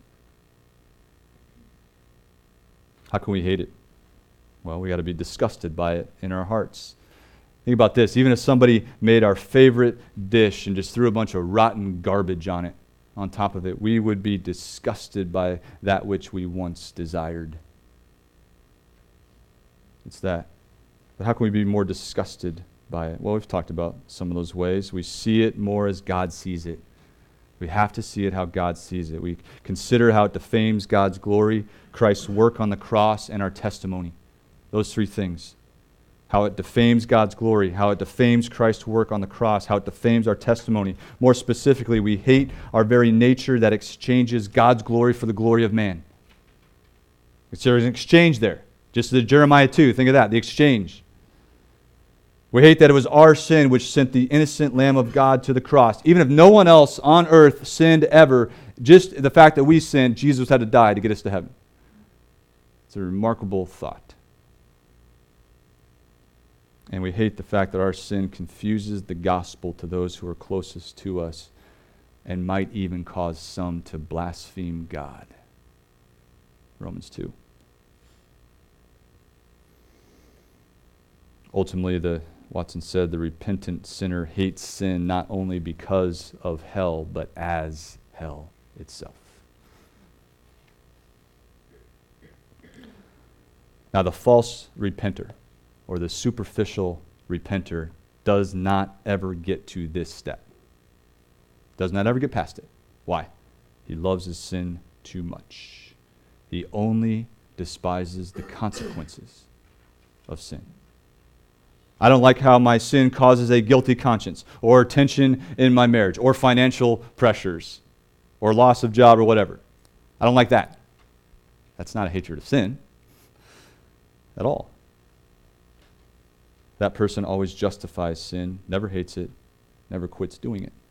How can we hate it? Well, we got to be disgusted by it in our hearts. Think about this. Even if somebody made our favorite dish and just threw a bunch of rotten garbage on it, on top of it, we would be disgusted by that which we once desired. It's that. But how can we be more disgusted by it? Well, we've talked about some of those ways. We see it more as God sees it. We have to see it how God sees it. We consider how it defames God's glory, Christ's work on the cross, and our testimony. Those three things. How it defames God's glory, how it defames Christ's work on the cross, how it defames our testimony. More specifically, we hate our very nature that exchanges God's glory for the glory of man. There's an exchange there. Just as Jeremiah two, think of that, the exchange. We hate that it was our sin which sent the innocent Lamb of God to the cross. Even if no one else on earth sinned ever, just the fact that we sinned, Jesus had to die to get us to heaven. It's a remarkable thought. And we hate the fact that our sin confuses the gospel to those who are closest to us and might even cause some to blaspheme God. Romans two. Ultimately, the Watson said, the repentant sinner hates sin not only because of hell, but as hell itself. Now, the false repenter, or the superficial repenter, does not ever get to this step. Does not ever get past it. Why? He loves his sin too much. He only despises the consequences of sin. I don't like how my sin causes a guilty conscience, or tension in my marriage, or financial pressures, or loss of job, or whatever. I don't like that. That's not a hatred of sin at all. That person always justifies sin, never hates it, never quits doing it.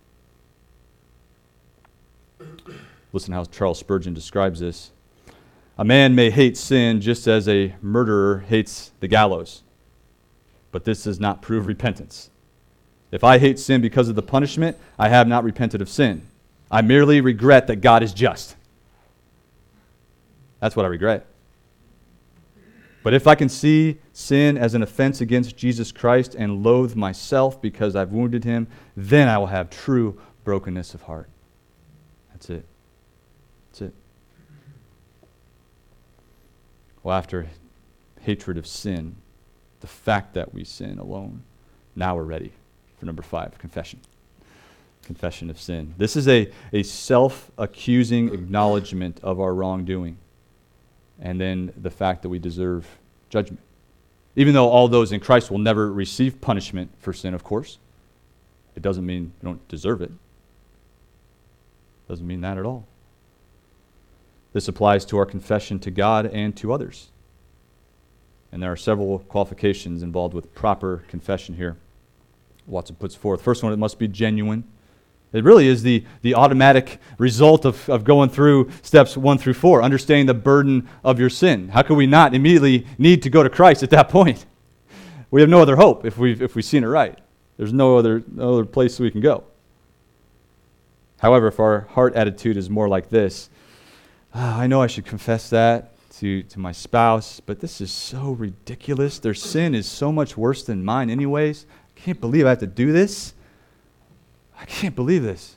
Listen how Charles Spurgeon describes this. A man may hate sin just as a murderer hates the gallows. But this does not prove repentance. If I hate sin because of the punishment, I have not repented of sin. I merely regret that God is just. That's what I regret. But if I can see sin as an offense against Jesus Christ and loathe myself because I've wounded him, then I will have true brokenness of heart. That's it. That's it. Well, after hatred of sin, the fact that we sin alone, now we're ready for number five, confession. Confession of sin. This is a, a self-accusing acknowledgement of our wrongdoing, and then the fact that we deserve judgment. Even though all those in Christ will never receive punishment for sin, of course, it doesn't mean you don't deserve it. It doesn't mean that at all. This applies to our confession to God and to others. And there are several qualifications involved with proper confession here. Watson puts forth. First one, it must be genuine. It really is the, the automatic result of, of going through steps one through four, understanding the burden of your sin. How can we not immediately need to go to Christ at that point? We have no other hope if we've, if we've seen it right. There's no other, no other place we can go. However, if our heart attitude is more like this, oh, I know I should confess that to, to my spouse, but this is so ridiculous. Their sin is so much worse than mine anyways. I can't believe I have to do this. I can't believe this.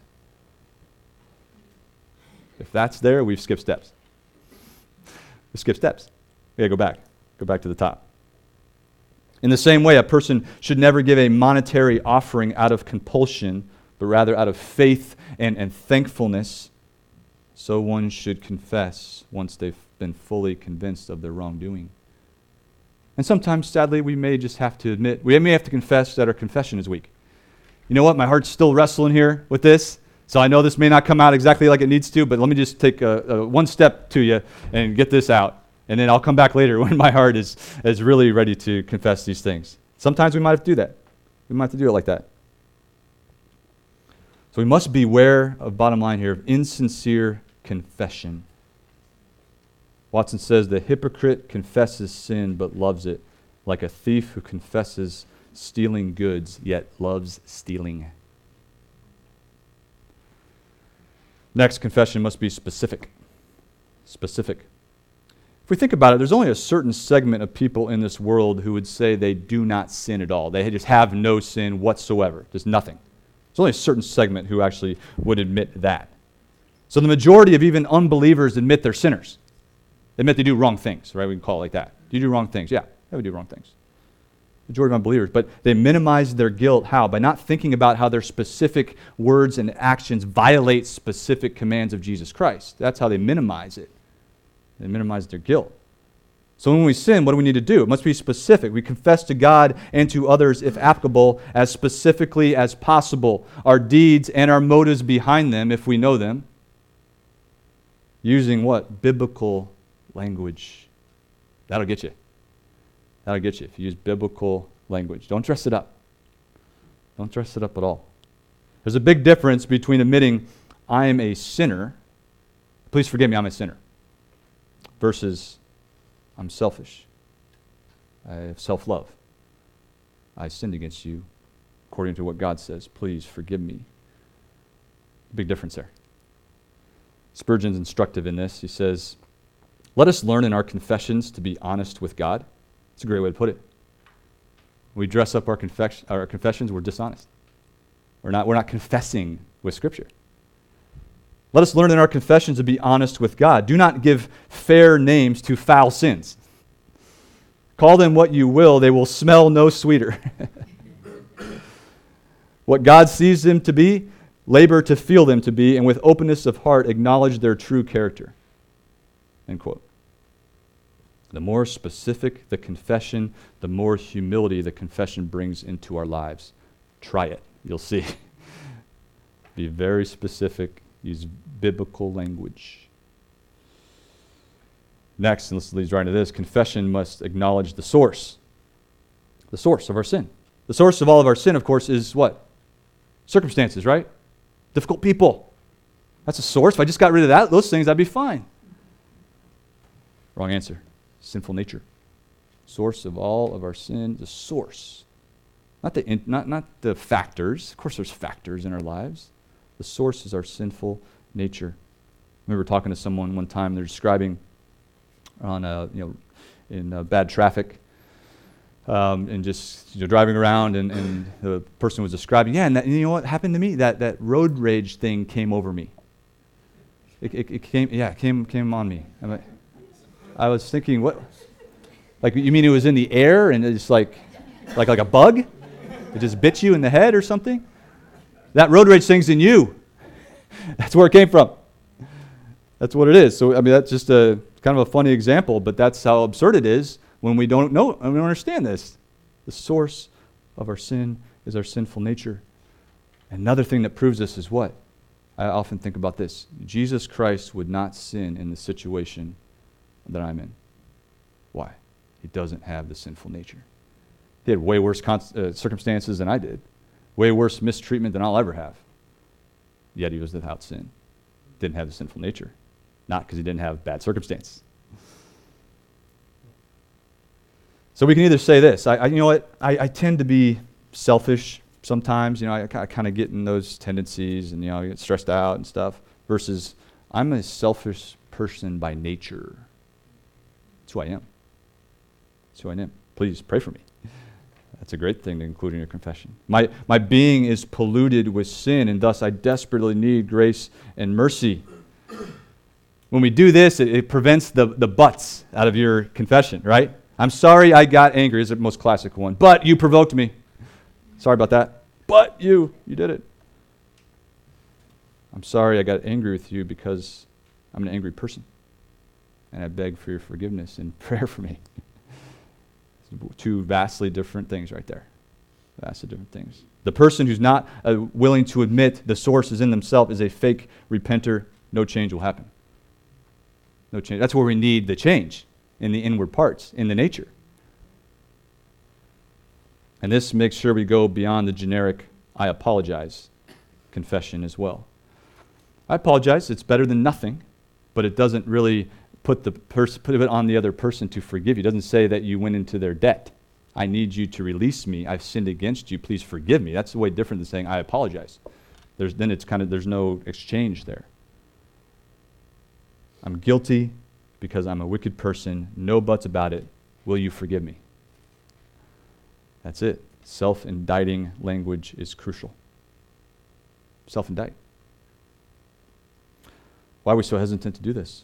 If that's there, we've skipped steps. We skip steps. We got to go back. Go back to the top. In the same way, a person should never give a monetary offering out of compulsion, but rather out of faith and, and thankfulness. So one should confess once they've been fully convinced of their wrongdoing. And sometimes, sadly, we may just have to admit, we may have to confess that our confession is weak. You know what? My heart's still wrestling here with this, so I know this may not come out exactly like it needs to, but let me just take a, a one step to you and get this out. And then I'll come back later when my heart is, is really ready to confess these things. Sometimes we might have to do that. We might have to do it like that. So we must beware of, bottom line here, of insincere confession. Watson says, the hypocrite confesses sin but loves it, like a thief who confesses stealing goods yet loves stealing. Next, confession must be specific. Specific. If we think about it, there's only a certain segment of people in this world who would say they do not sin at all. They just have no sin whatsoever. There's nothing. There's only a certain segment who actually would admit that. So the majority of even unbelievers admit they're sinners. They admit they do wrong things, right? We can call it like that. Do you do wrong things? Yeah, yeah, we do wrong things. majority of unbelievers, but they minimize their guilt. How? By not thinking about how their specific words and actions violate specific commands of Jesus Christ. That's how they minimize it. They minimize their guilt. So when we sin, what do we need to do? It must be specific. We confess to God and to others, if applicable, as specifically as possible. Our deeds and our motives behind them, if we know them. Using what? Biblical language. That'll get you. That'll get you if you use biblical language. Don't dress it up. Don't dress it up at all. There's a big difference between admitting, I am a sinner, please forgive me, I'm a sinner, versus I'm selfish. I have self-love. I sinned against you according to what God says. Please forgive me. Big difference there. Spurgeon's instructive in this. He says, let us learn in our confessions to be honest with God. It's a great way to put it. We dress up our, confess- our confessions, we're dishonest. We're not, we're not confessing with Scripture. Let us learn in our confessions to be honest with God. Do not give fair names to foul sins. Call them what you will, they will smell no sweeter. What God sees them to be, labor to feel them to be, and with openness of heart acknowledge their true character. End quote. The more specific the confession, the more humility the confession brings into our lives. Try it. You'll see. Be very specific. Use biblical language. Next, and this leads right into this, confession must acknowledge the source. The source of our sin. The source of all of our sin, of course, is what? Circumstances, right? Difficult people. That's a source. If I just got rid of that, those things, I'd be fine. Wrong answer. Sinful nature. Source of all of our sin, the source. Not the, in, not, not the factors. Of course, there's factors in our lives. The source is our sinful nature. I remember talking to someone one time. They're describing on a, you know, in uh, bad traffic, um, and just you know driving around, and, and the person was describing, yeah, and, that, and you know what happened to me? That that road rage thing came over me. It, it, it came, yeah, it came came on me. I'm like, I was thinking, what? Like, you mean it was in the air and it's like, like like a bug? It just bit you in the head or something? That road rage thing's in you. That's where it came from. That's what it is. So, I mean, that's just a kind of a funny example, but that's how absurd it is when we don't know, and we don't understand this. The source of our sin is our sinful nature. Another thing that proves this is what? I often think about this. Jesus Christ would not sin in the situation that I'm in. Why? He doesn't have the sinful nature. He had way worse con- uh, circumstances than I did. Way worse mistreatment than I'll ever have. Yet he was without sin. Didn't have the sinful nature. Not because he didn't have bad circumstances. So we can either say this. I, I you know what? I, I tend to be selfish sometimes. You know, I, I kind of get in those tendencies, and you know, I get stressed out and stuff. Versus, I'm a selfish person by nature. That's who I am. That's who I am. Please pray for me. That's a great thing to include in your confession. My my being is polluted with sin, and thus I desperately need grace and mercy. When we do this, it, it prevents the, the buts out of your confession, right? I'm sorry I got angry is the most classic one. But you provoked me. Sorry about that. But you, you did it. I'm sorry I got angry with you because I'm an angry person. And I beg for your forgiveness and prayer for me. Two vastly different things right there. Vastly different things. The person who's not uh, willing to admit the source is in themselves is a fake repenter. No change will happen. No change. That's where we need the change, in the inward parts, in the nature. And this makes sure we go beyond the generic, I apologize, confession as well. I apologize. It's better than nothing, but it doesn't really put the pers- put it on the other person to forgive you. It doesn't say that you went into their debt. I need you to release me. I've sinned against you. Please forgive me. That's way different than saying I apologize. There's then it's kind of there's no exchange there. I'm guilty because I'm a wicked person. No buts about it. Will you forgive me? That's it. Self-indicting language is crucial. Self-indict. Why are we so hesitant to do this?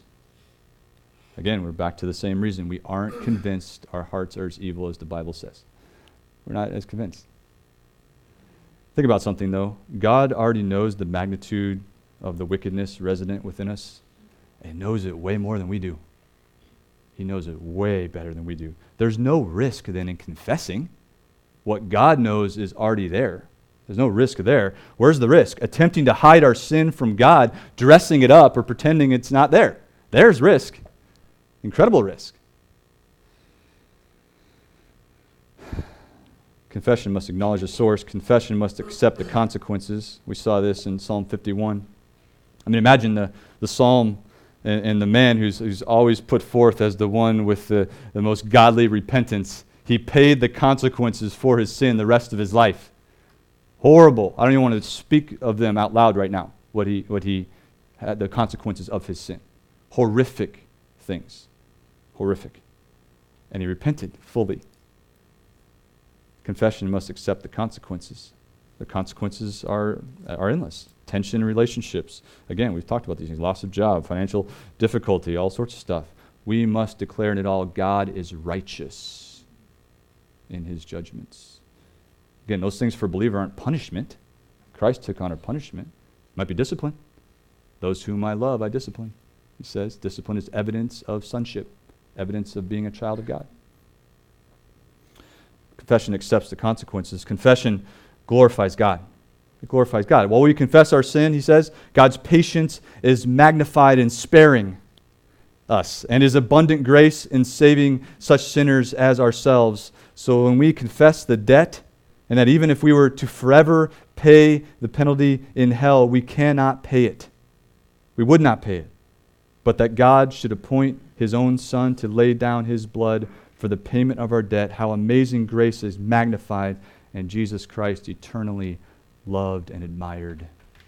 Again, we're back to the same reason. We aren't convinced our hearts are as evil as the Bible says. We're not as convinced. Think about something, though. God already knows the magnitude of the wickedness resident within us, and knows it way more than we do. He knows it way better than we do. There's no risk then in confessing. What God knows is already there. There's no risk there. Where's the risk? Attempting to hide our sin from God, dressing it up, or pretending it's not there. There's risk. Incredible risk. Confession must acknowledge the source. Confession must accept the consequences. We saw this in Psalm fifty-one. I mean, imagine the, the psalm and, and the man who's, who's always put forth as the one with the, the most godly repentance. He paid the consequences for his sin the rest of his life. Horrible. I don't even want to speak of them out loud right now, what he, what he had, the consequences of his sin. Horrific things. Horrific. And he repented fully. Confession must accept the consequences. The consequences are, are endless. Tension in relationships. Again, we've talked about these things. Loss of job, financial difficulty, all sorts of stuff. We must declare in it all, God is righteous in his judgments. Again, those things for a believer aren't punishment. Christ took on our punishment. It might be discipline. Those whom I love, I discipline. He says discipline is evidence of sonship, evidence of being a child of God. Confession accepts the consequences. Confession glorifies God. It glorifies God. While we confess our sin, he says, God's patience is magnified in sparing us, and his abundant grace in saving such sinners as ourselves. So when we confess the debt, and that even if we were to forever pay the penalty in hell, we cannot pay it. We would not pay it. But that God should appoint his own Son to lay down his blood for the payment of our debt, how amazing grace is magnified, and Jesus Christ eternally loved and admired.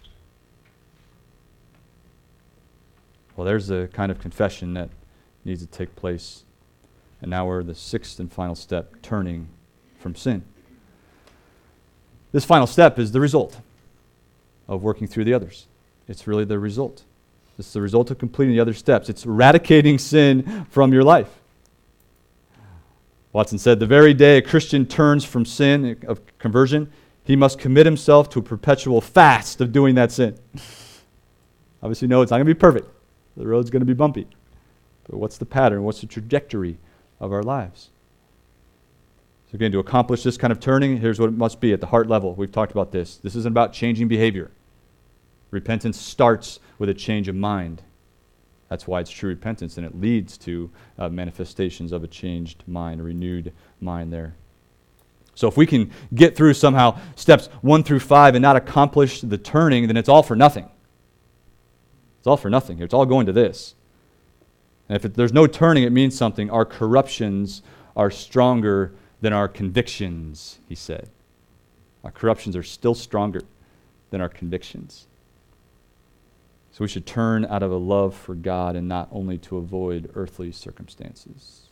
Well, there's the kind of confession that needs to take place. And now we're the sixth and final step, turning from sin. This final step is the result of working through the others. It's really the result. It's the result of completing the other steps. It's eradicating sin from your life. Watson said, the very day a Christian turns from sin, of conversion, he must commit himself to a perpetual fast of doing that sin. Obviously, no, it's not going to be perfect. The road's going to be bumpy. But what's the pattern? What's the trajectory of our lives? So again, to accomplish this kind of turning, here's what it must be at the heart level. We've talked about this. This isn't about changing behavior. Repentance starts with a change of mind. That's why it's true repentance, and it leads to uh, manifestations of a changed mind, a renewed mind there. So if we can get through somehow steps one through five and not accomplish the turning, then it's all for nothing. It's all for nothing here. It's all going to this. And if it, there's no turning, it means something. Our corruptions are stronger than our convictions, he said. Our corruptions are still stronger than our convictions. So we should turn out of a love for God and not only to avoid earthly circumstances.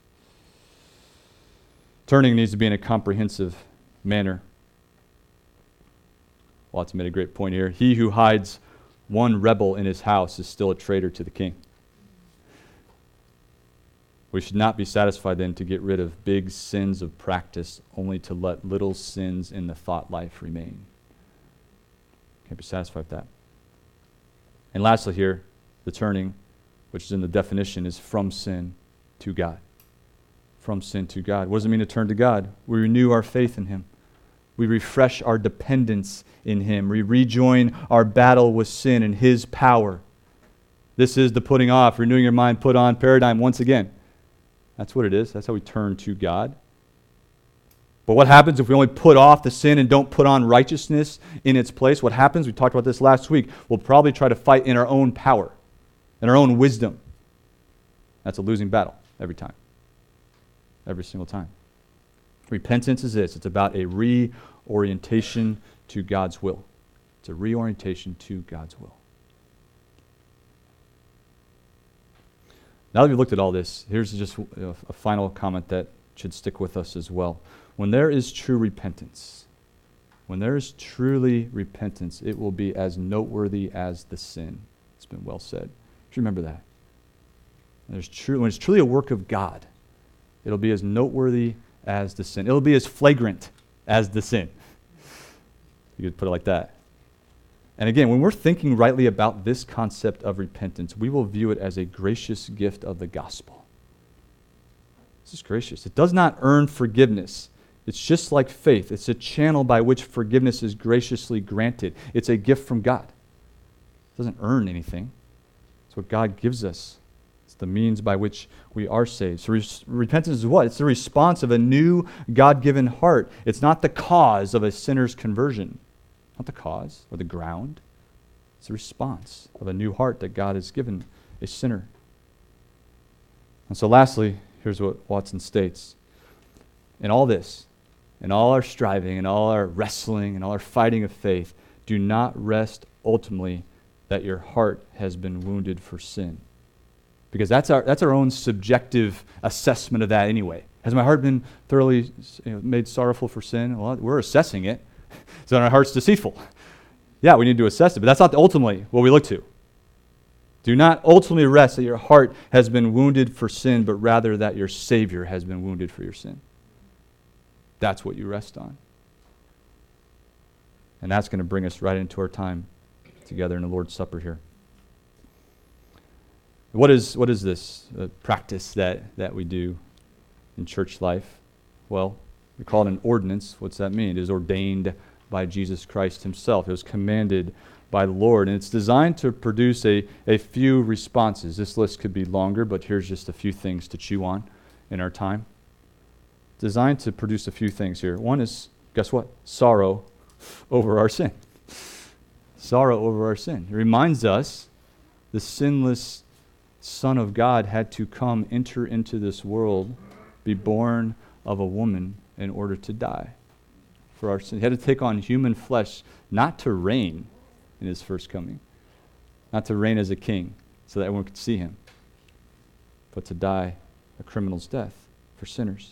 Turning needs to be in a comprehensive manner. Watts made a great point here. He who hides one rebel in his house is still a traitor to the king. We should not be satisfied then to get rid of big sins of practice only to let little sins in the thought life remain. Can't be satisfied with that. And lastly here, the turning, which is in the definition, is from sin to God. From sin to God. What does it mean to turn to God? We renew our faith in him. We refresh our dependence in him. We rejoin our battle with sin and his power. This is the putting off, renewing your mind, put on paradigm once again. That's what it is. That's how we turn to God. But what happens if we only put off the sin and don't put on righteousness in its place? What happens? We talked about this last week. We'll probably try to fight in our own power, in our own wisdom. That's a losing battle every time. Every single time. Repentance is this. It's about a reorientation to God's will. It's a reorientation to God's will. Now that we've looked at all this, here's just a, a final comment that should stick with us as well. When there is true repentance, when there is truly repentance, it will be as noteworthy as the sin. It's been well said. Just remember that. When, there's true, when it's truly a work of God, it'll be as noteworthy as the sin. It'll be as flagrant as the sin. You could put it like that. And again, when we're thinking rightly about this concept of repentance, we will view it as a gracious gift of the gospel. This is gracious. It does not earn forgiveness. It's just like faith. It's a channel by which forgiveness is graciously granted. It's a gift from God. It doesn't earn anything. It's what God gives us. It's the means by which we are saved. So re- repentance is what? It's the response of a new God-given heart. It's not the cause of a sinner's conversion. Not the cause or the ground. It's the response of a new heart that God has given a sinner. And so lastly, here's what Watson states. In all this, in all our striving, in all our wrestling, and all our fighting of faith, do not rest ultimately that your heart has been wounded for sin. Because that's our that's our own subjective assessment of that anyway. Has my heart been thoroughly you know, made sorrowful for sin? Well, we're assessing it. So our heart's deceitful. Yeah, we need to assess it, but that's not ultimately what we look to. Do not ultimately rest that your heart has been wounded for sin, but rather that your Savior has been wounded for your sin. That's what you rest on. And that's going to bring us right into our time together in the Lord's Supper here. What is what is this uh, practice that, that we do in church life? Well, we call it an ordinance. What's that mean? It is ordained by Jesus Christ himself. It was commanded by the Lord. And it's designed to produce a, a few responses. This list could be longer, but here's just a few things to chew on in our time. Designed to produce a few things here. One is, guess what? Sorrow over our sin. Sorrow over our sin. It reminds us the sinless Son of God had to come, enter into this world, be born of a woman in order to die for our sin. He had to take on human flesh, not to reign in his first coming, not to reign as a king so that everyone could see him, but to die a criminal's death for sinners.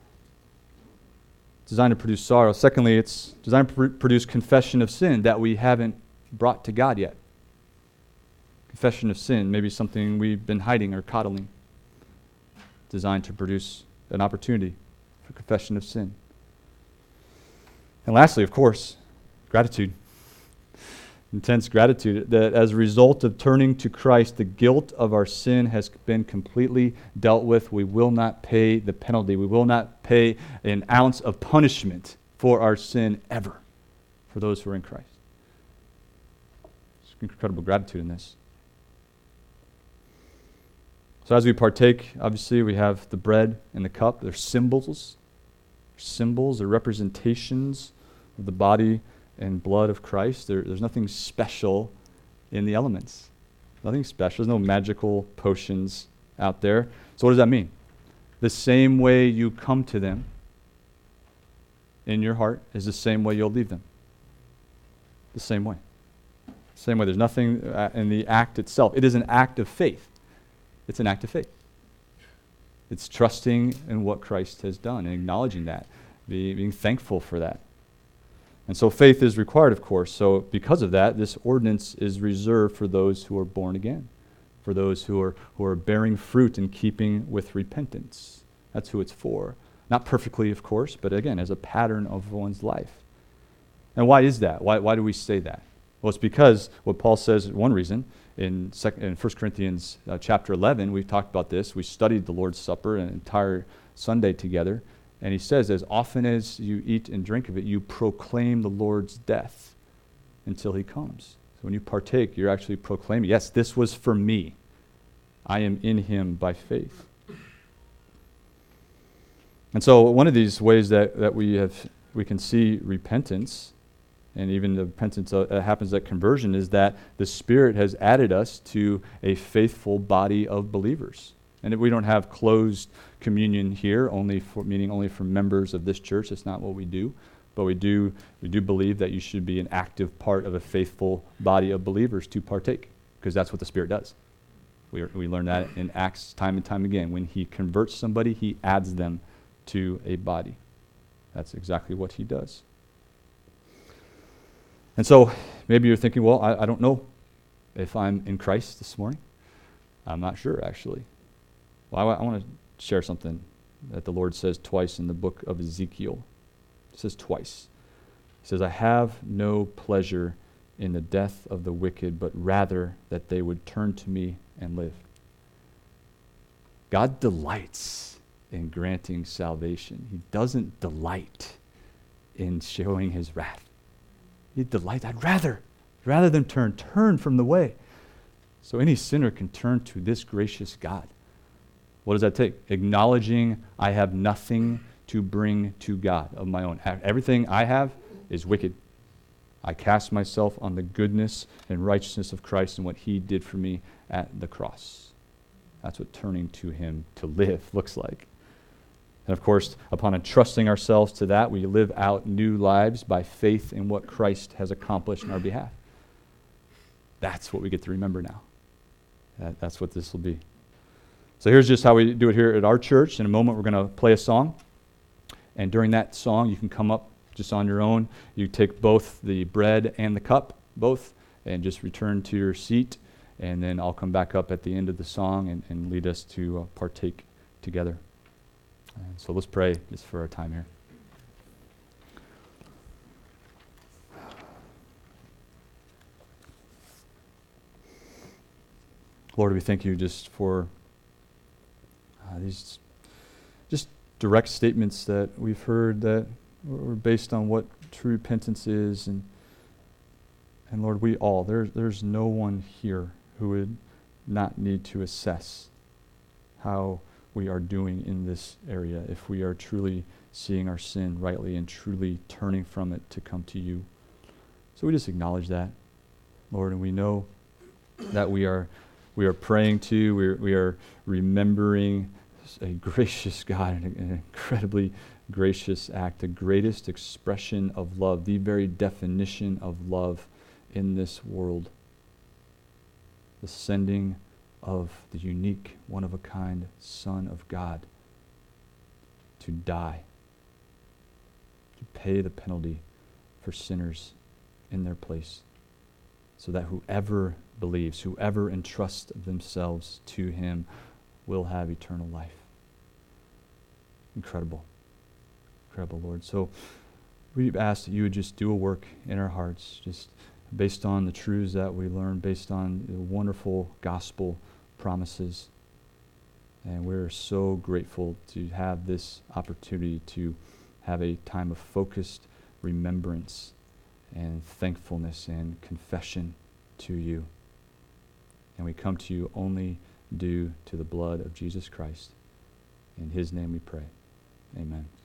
It's designed to produce sorrow. Secondly, it's designed to pr- produce confession of sin that we haven't brought to God yet. Confession of sin, maybe something we've been hiding or coddling. Designed to produce an opportunity for confession of sin. And lastly, of course, gratitude. Intense gratitude that as a result of turning to Christ, the guilt of our sin has been completely dealt with. We will not pay the penalty. We will not pay an ounce of punishment for our sin ever for those who are in Christ. There's incredible gratitude in this. So as we partake, obviously we have the bread and the cup. They're symbols. They're symbols, they're representations of the body and blood of Christ. There, there's nothing special in the elements. Nothing special. There's no magical potions out there. So what does that mean? The same way you come to them in your heart is the same way you'll leave them. The same way. Same way. There's nothing uh, in the act itself. It is an act of faith. It's an act of faith. It's trusting in what Christ has done and acknowledging that, be, being thankful for that. And so faith is required, of course. So because of that, this ordinance is reserved for those who are born again, for those who are who are bearing fruit in keeping with repentance. That's who it's for. Not perfectly, of course, but again, as a pattern of one's life. And why is that? Why, why do we say that? Well, it's because what Paul says, one reason, in, second, in First Corinthians uh, chapter eleven, we've talked about this. We studied the Lord's Supper an entire Sunday together. And he says, as often as you eat and drink of it, you proclaim the Lord's death until he comes. So when you partake, you're actually proclaiming, yes, this was for me. I am in him by faith. And so one of these ways that, that we have we can see repentance, and even the repentance that uh, happens at conversion, is that the Spirit has added us to a faithful body of believers. And we don't have closed communion here, only for meaning only for members of this church. That's not what we do. But we do we do believe that you should be an active part of a faithful body of believers to partake, because that's what the Spirit does. We are, we learn that in Acts time and time again. When he converts somebody, he adds them to a body. That's exactly what he does. And so maybe you're thinking, well, I, I don't know if I'm in Christ this morning. I'm not sure, actually. Well, I, I want to share something that the Lord says twice in the book of Ezekiel. It says twice. He says, I have no pleasure in the death of the wicked, but rather that they would turn to me and live. God delights in granting salvation. He doesn't delight in showing his wrath. He delights. I'd rather, rather than turn, turn from the way. So any sinner can turn to this gracious God. What does that take? Acknowledging I have nothing to bring to God of my own. Everything I have is wicked. I cast myself on the goodness and righteousness of Christ and what he did for me at the cross. That's what turning to him to live looks like. And of course, upon entrusting ourselves to that, we live out new lives by faith in what Christ has accomplished in our behalf. That's what we get to remember now. That, that's what this will be. So here's just how we do it here at our church. In a moment, we're going to play a song. And during that song, you can come up just on your own. You take both the bread and the cup, both, and just return to your seat. And then I'll come back up at the end of the song and, and lead us to uh, partake together. And so let's pray just for our time here. Lord, we thank you just for uh, these just direct statements that we've heard that were based on what true repentance is. And and Lord, we all, there, there's no one here who would not need to assess how we are doing in this area if we are truly seeing our sin rightly and truly turning from it to come to you. So we just acknowledge that, Lord, and we know that we are we are praying to, we are, we are remembering a gracious God, an, an incredibly gracious act, the greatest expression of love, the very definition of love in this world. The sending of the unique, one-of-a-kind Son of God to die, to pay the penalty for sinners in their place, so that whoever believes, whoever entrusts themselves to him will have eternal life. Incredible. Incredible, Lord. So we ask that you would just do a work in our hearts, just based on the truths that we learn, based on the wonderful gospel promises. And we're so grateful to have this opportunity to have a time of focused remembrance and thankfulness and confession to you. And we come to you only due to the blood of Jesus Christ. In his name we pray. Amen.